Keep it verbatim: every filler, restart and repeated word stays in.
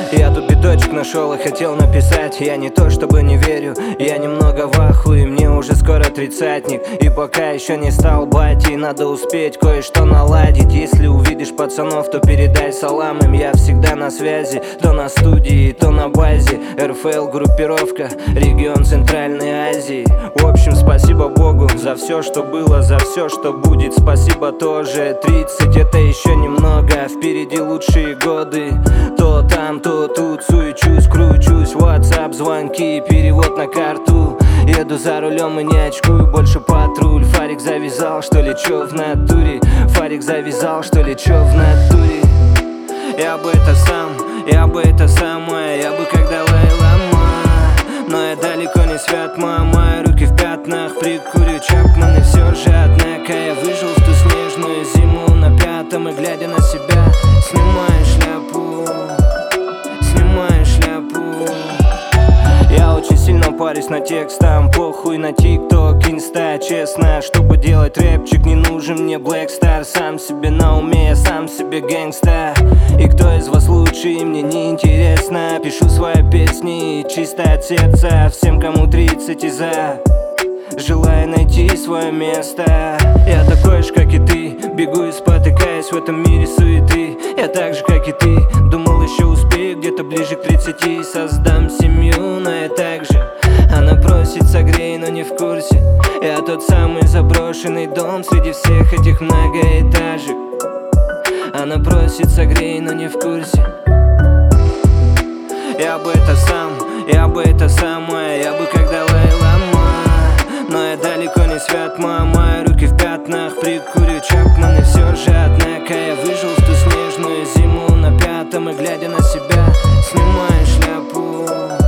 Я тут биточек нашел и хотел написать. Я не то чтобы не верю, я немного в ахуе. Мне уже скоро тридцатник, и пока еще не стал батей, надо успеть кое-что наладить. Если увидишь пацанов, то передай салам им. Я всегда на связи, то на студии, то на базе. эр эф эл группировка, регион Центральной Азии. В общем, спасибо Богу за все, что было, за все, что будет. Спасибо тоже. Тридцать это еще немного, впереди лучшие годы. То там, то тут, суечусь, кручусь. WhatsApp, звонки, перевод на карту. Еду за рулем и не очкую больше патруль. Фарик завязал, что ли, чё в натуре? Фарик завязал, что ли, чё в натуре? Я бы это сам, я бы это самое, я бы как Далай-Лама. Но я далеко не свят, мама, руки в пятнах. Прикурю Чапман и все же, однако я выжил в ту снежную зиму на пятом. И глядя на себя, снимаю шляпу, снимаю шляпу. Я очень сильно парюсь над текстом, похуй на тикток, инста. Честно, чтобы делать рэпчик, не нужен мне Blackstar. Сам себе на уме, я сам себе гэнгста. И кто из вас лучше, и мне не интересно. Пишу свои песни чисто от сердца, всем, кому тридцать и за. Желаю найти свое место. Я такой же, как и ты, бегу и спотыкаюсь в этом мире суеты. Я так же, как и ты, думал еще успею где-то ближе к тридцати. Создам семью, но я так же. Она просит согрей, но не в курсе. Я тот самый заброшенный дом среди всех этих многоэтажек. Она просит согрей, но не в курсе. Я бы это сам, я бы это самое, я бы как Далай-Лама. Но я далеко не свят, мама, руки в пятнах. Прикурю Чапман и все же, однако я выжил в ту снежную зиму на пятом. И глядя на себя, снимаю шляпу.